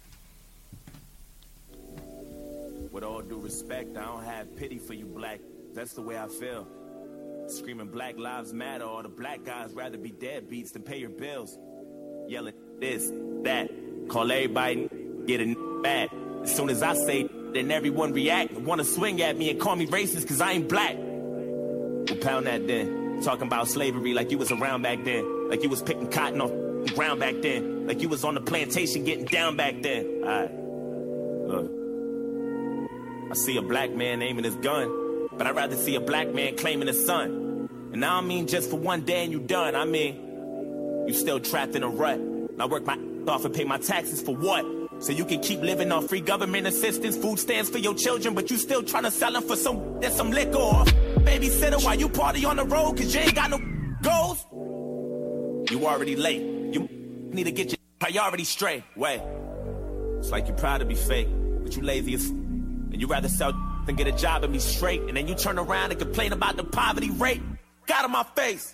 With all due respect, I don't have pity for you black. That's the way I feel. Screaming Black Lives Matter, all the black guys rather be deadbeats than pay your bills. Yelling this, that, call everybody, get a bad. As soon as I say, then everyone react and want to swing at me and call me racist because I ain't black. We'll pound that then. Talking about slavery like you was around back then. Like you was picking cotton off the ground back then. Like you was on the plantation getting down back then. Alright, look. I see a black man aiming his gun, but I'd rather see a black man claiming his son. And I don't mean just for one day and you done. I mean, you still trapped in a rut. And I work my off and pay my taxes for what? So you can keep living on free government assistance, food stamps for your children, but you still trying to sell them for some liquor or babysitter while you party on the road because you ain't got no goals? You already late. You need to get your priorities straight. Wait. It's like you're proud to be fake, but you lazy as and you rather sell than get a job and be straight, and then you turn around and complain about the poverty rate. Got in my face.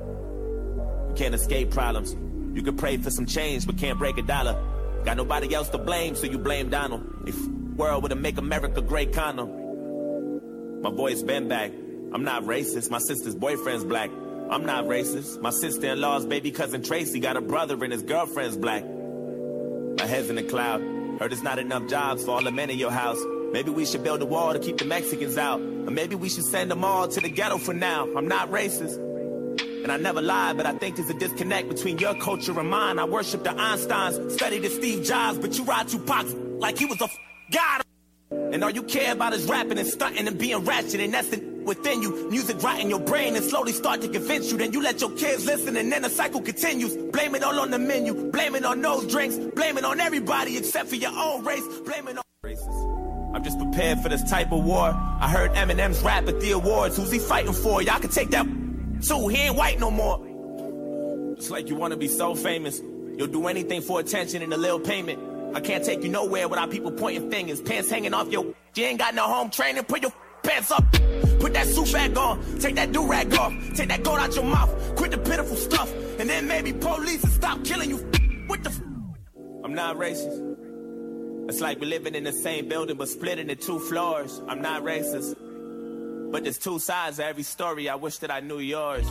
You can't escape problems. You can pray for some change, but can't break a dollar. Got nobody else to blame, so you blame Donald. If world would make America great condom. My boy's been back. I'm not racist. My sister's boyfriend's black. I'm not racist. My sister-in-law's baby cousin Tracy got a brother and his girlfriend's black. My head's in the cloud. Heard there's not enough jobs for all the men in your house. Maybe we should build a wall to keep the Mexicans out. Or maybe we should send them all to the ghetto for now. I'm not racist. And I never lie, but I think there's a disconnect between your culture and mine. I worship the Einsteins, study the Steve Jobs, but you ride Tupac like he was a god. And all you care about is rapping and stunting and being ratchet, and that's the within you. Music right in your brain and slowly start to convince you. Then you let your kids listen and then the cycle continues. Blame it all on the menu, blame it on those drinks, blame it on everybody except for your own race, blame it on races. I'm just prepared for this type of war. I heard Eminem's rap at the awards. Who's he fighting for? Y'all can take that too. He ain't white no more. It's like you want to be so famous. You'll do anything for attention and a little payment. I can't take you nowhere without people pointing fingers. Pants hanging off your... You ain't got no home training. Put your pants up. Put that suit back on. Take that do-rag off. Take that gold out your mouth. Quit the pitiful stuff. And then maybe police will stop killing you. What the... I'm not racist. It's like we're living in the same building but split into 2 floors. I'm not racist. But there's 2 sides to every story. I wish that I knew yours.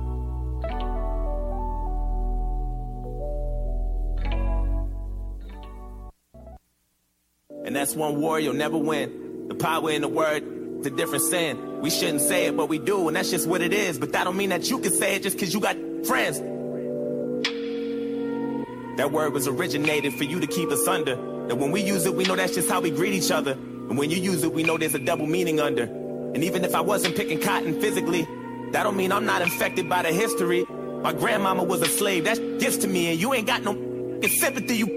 And that's one war you'll never win. The power in the word, the different sin. We shouldn't say it, but we do, and that's just what it is. But that don't mean that you can say it just because you got friends. That word was originated for you to keep us under. And when we use it, we know that's just how we greet each other. And when you use it, we know there's a double meaning under. And even if I wasn't picking cotton physically, that don't mean I'm not infected by the history. My grandmama was a slave, that's gifts to me, and you ain't got no sympathy, you...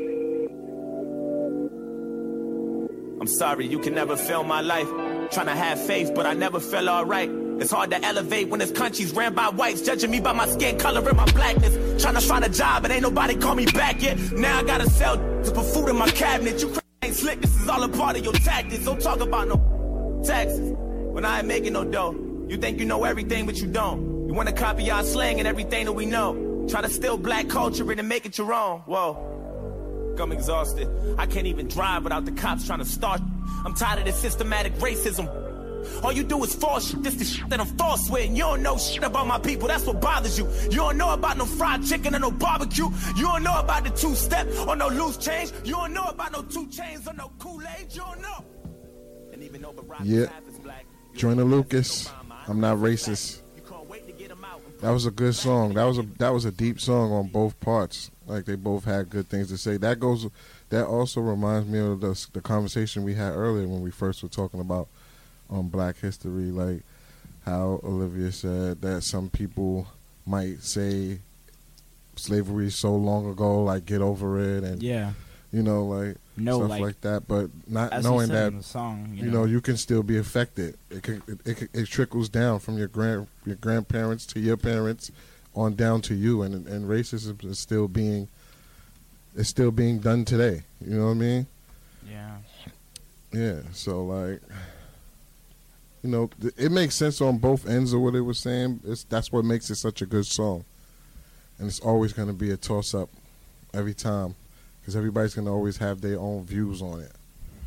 I'm sorry, you can never feel my life. Trying to have faith, but I never feel alright. It's hard to elevate when this country's ran by whites, judging me by my skin color and my blackness. Trying to find a job, but ain't nobody call me back yet. Now I gotta sell to put food in my cabinet. You ain't slick, this is all a part of your tactics. Don't talk about no taxes when I ain't making no dough. You think you know everything, but you don't. You wanna copy our slang and everything that we know. Try to steal black culture and make it your own. Whoa, I'm exhausted. I can't even drive without the cops trying to start. I'm tired of this systematic racism. All you do is false shit, this the shit that I'm false with. And you don't know shit about my people, that's what bothers you. You don't know about no fried chicken or no barbecue. You don't know about the two-step or no loose change. You don't know about no 2 Chainz or no Kool-Aid. You don't know. And even though Yeah, Joyner Lucas, I'm Not Racist. That was a good song. That was a deep song on both parts. Like, they both had good things to say. That also reminds me of the conversation we had earlier when we first were talking about Black history, like how Olivia said that some people might say slavery is so long ago, like get over it, and you know, like stuff like that, but not knowing that in the song, you know, you can still be affected. It trickles down from your grandparents to your parents on down to you, and racism is still being done today. You know what I mean? Yeah. So like, you know, it makes sense on both ends of what it was saying. That's what makes it such a good song. And it's always going to be a toss-up every time, because everybody's going to always have their own views on it.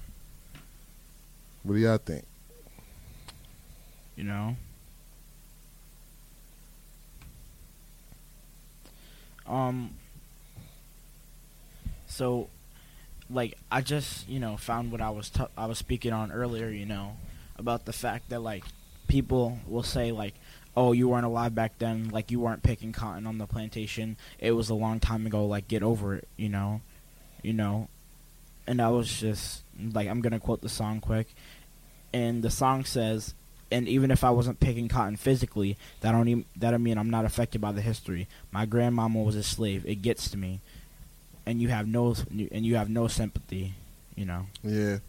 What do y'all think? You know? So, like, I just, you know, found what I was speaking on earlier, you know, about the fact that, like, people will say, like, oh, you weren't alive back then, like, you weren't picking cotton on the plantation, it was a long time ago, like, get over it, you know, and I was just, like, I'm gonna quote the song quick, and the song says, and even if I wasn't picking cotton physically, that don't mean I'm not affected by the history. My grandmama was a slave, it gets to me, and you have no sympathy, you know. Yeah.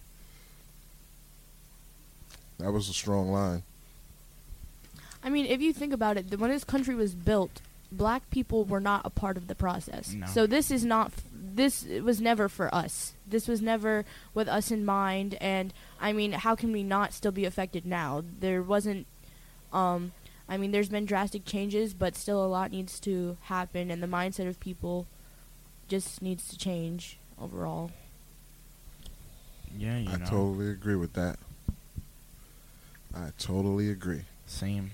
That was a strong line. I mean, if you think about it, when this country was built, black people were not a part of the process. No. So this was never for us. This was never with us in mind. And, I mean, how can we not still be affected now? There wasn't, I mean, there's been drastic changes, but still a lot needs to happen. And the mindset of people just needs to change overall. Yeah, you know. I totally agree with that. I totally agree. Same.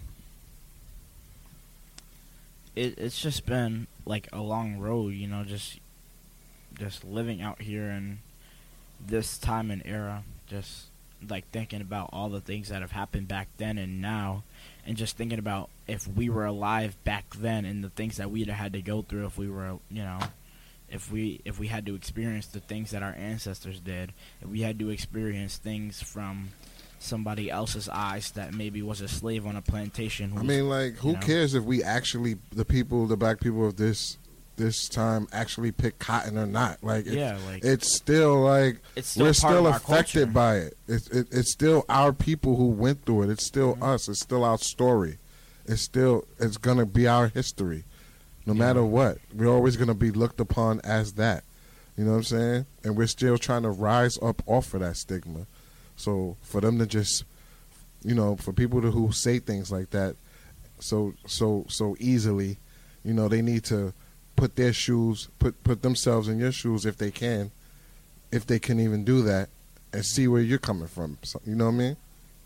It's just been like a long road, you know, just living out here in this time and era, just like thinking about all the things that have happened back then and now, and just thinking about if we were alive back then and the things that we'd have had to go through if we were, you know, if we had to experience the things that our ancestors did, if we had to experience things from somebody else's eyes that maybe was a slave on a plantation. I mean, like, who cares if we actually, the black people of this time actually pick cotton or not? Like, it's still like, we're still affected by it. It's still our people who went through it. It's still us. It's still our story. It's going to be our history. No matter what, we're always going to be looked upon as that. You know what I'm saying? And we're still trying to rise up off of that stigma. So for them to just, you know, for people who say things like that so easily, you know, they need to put their shoes, put themselves in your shoes if they can even do that, and see where you're coming from. So, you know what I mean?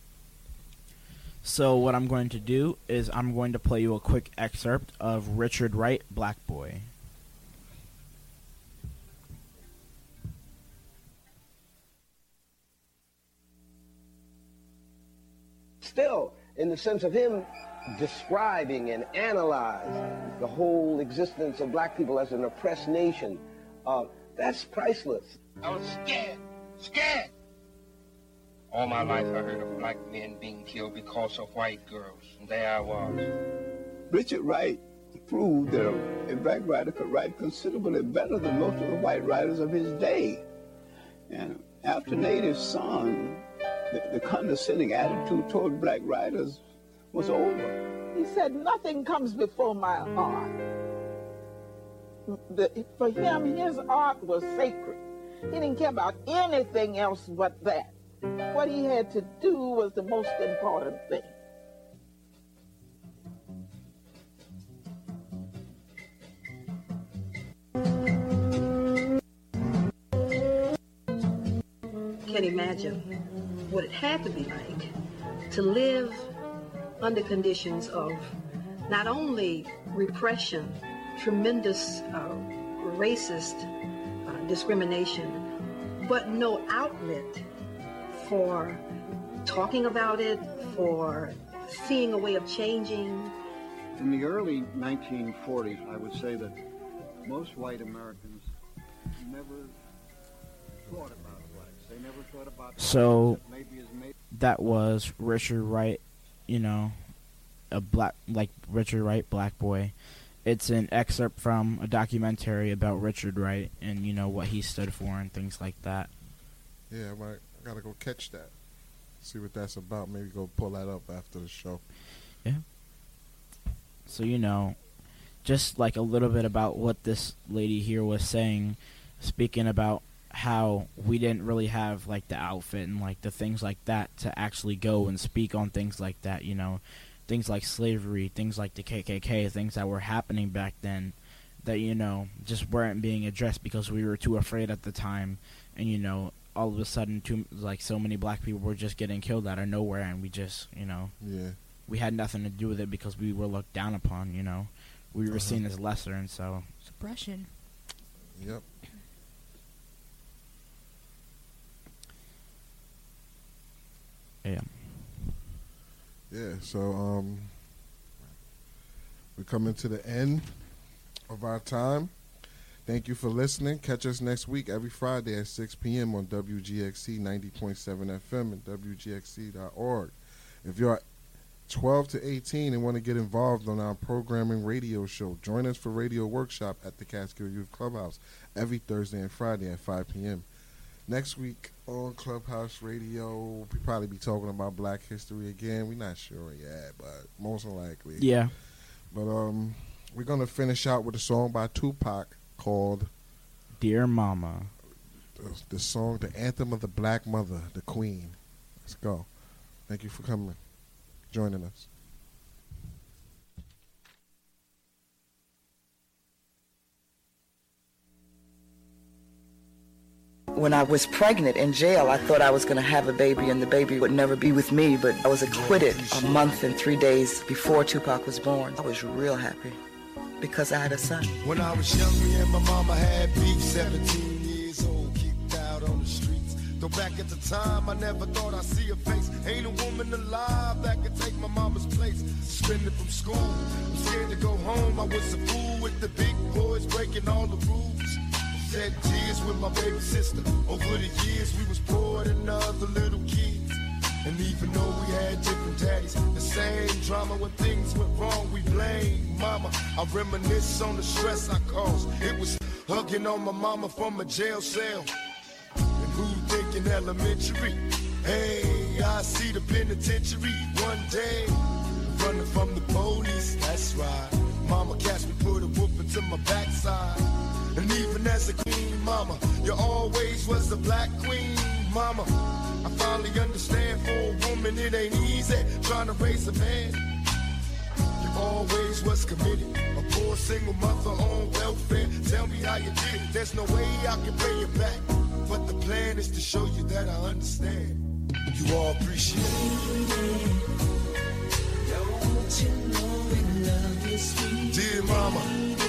So what I'm going to do is I'm going to play you a quick excerpt of Richard Wright, Black Boy. Still, in the sense of him describing and analyzing the whole existence of black people as an oppressed nation, that's priceless. I was scared. All my life I heard of black men being killed because of white girls, and there I was. Richard Wright proved that a black writer could write considerably better than most of the white writers of his day. And after Native Son, the condescending attitude toward black writers was over. He said, nothing comes before my art. For him, his art was sacred. He didn't care about anything else but that. What he had to do was the most important thing. Can't imagine what it had to be like to live under conditions of not only repression, tremendous racist discrimination, but no outlet for talking about it, for seeing a way of changing. In the early 1940s, I would say that most white Americans never thought about blacks. They never thought about So that was Richard Wright, you know, Richard Wright, Black Boy. It's an excerpt from a documentary about Richard Wright and, you know, what he stood for and things like that. Yeah, I gotta go catch that. See what that's about. Maybe go pull that up after the show. Yeah. So, you know, just like a little bit about what this lady here was saying, speaking about how we didn't really have like the outfit and like the things like that to actually go and speak on things like that, you know, things like slavery, things like the KKK, things that were happening back then that, you know, just weren't being addressed because we were too afraid at the time. And, you know, all of a sudden, so many black people were just getting killed out of nowhere, and we just, you know, we had nothing to do with it because we were looked down upon, you know. We were seen as lesser, and so. Suppression. Yep. Yeah. Yeah, so we're coming to the end of our time. Thank you for listening. Catch us next week every Friday at 6 p.m. on WGXC 90.7 FM and WGXC.org. If you're 12 to 18 and want to get involved on our programming radio show, join us for Radio Workshop at the Catskill Youth Clubhouse every Thursday and Friday at 5 p.m. Next week on Clubhouse Radio, we'll probably be talking about Black history again. We're not sure yet, but most likely. Yeah. But we're going to finish out with a song by Tupac called Dear Mama. The song, the anthem of the Black Mother, the Queen. Let's go. Thank you for coming, joining us. When I was pregnant in jail, I thought I was going to have a baby and the baby would never be with me, but I was acquitted a month and 3 days before Tupac was born. I was real happy because I had a son. When I was young, me and my mama had beef, 17 years old, kicked out on the streets. Though back at the time, I never thought I'd see her face. Ain't a woman alive that could take my mama's place. Suspended from school, I'm scared to go home. I was a fool with the big boys breaking all the rules. Shed tears with my baby sister. Over the years, we was poor than other little kids. And even though we had different daddies, the same drama when things went wrong, we blame mama. I reminisce on the stress I caused. It was hugging on my mama from a jail cell. And who thinking elementary? Hey, I see the penitentiary one day. Running from the police, that's right. Mama catch me, put a whoop into my backside. And even as a queen, mama, you always was the black queen, mama. I finally understand for a woman it ain't easy trying to raise a man. You always was committed, a poor single mother on welfare. Tell me how you did it, there's no way I can pay you back. But the plan is to show you that I understand. You all appreciate it. Don't you know we love you, sweet dear mama.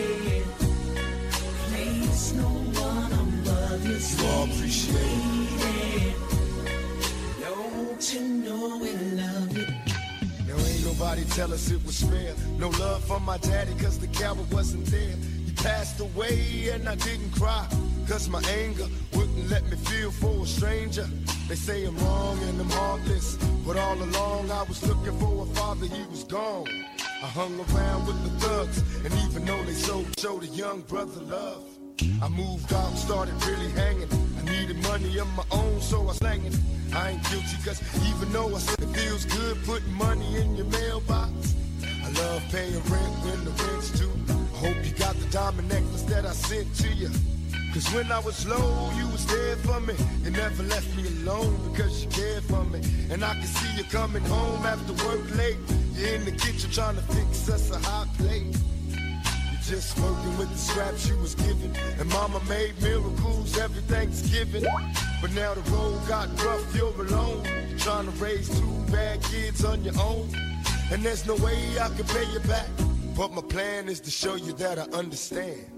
No one above you, you all appreciate it. Don't you know we love you? Now ain't nobody tell us it was fair. No love from my daddy cause the coward wasn't there. He passed away and I didn't cry cause my anger wouldn't let me feel for a stranger. They say I'm wrong and I'm heartless, but all along I was looking for a father, he was gone. I hung around with the thugs, and even though they showed a young brother love, I moved out, started really hanging. I needed money of my own, so I slang it. I ain't guilty, cause even though I said it feels good putting money in your mailbox, I love paying rent when the rent's due. I hope you got the diamond necklace that I sent to you. Cause when I was low, you was there for me. You never left me alone because you cared for me. And I can see you coming home after work late. You're in the kitchen trying to fix us a hot plate. You're just working with the scraps you was given. And mama made miracles every Thanksgiving. But now the road got rough, you're alone. You're trying to raise 2 bad kids on your own. And there's no way I can pay you back. But my plan is to show you that I understand.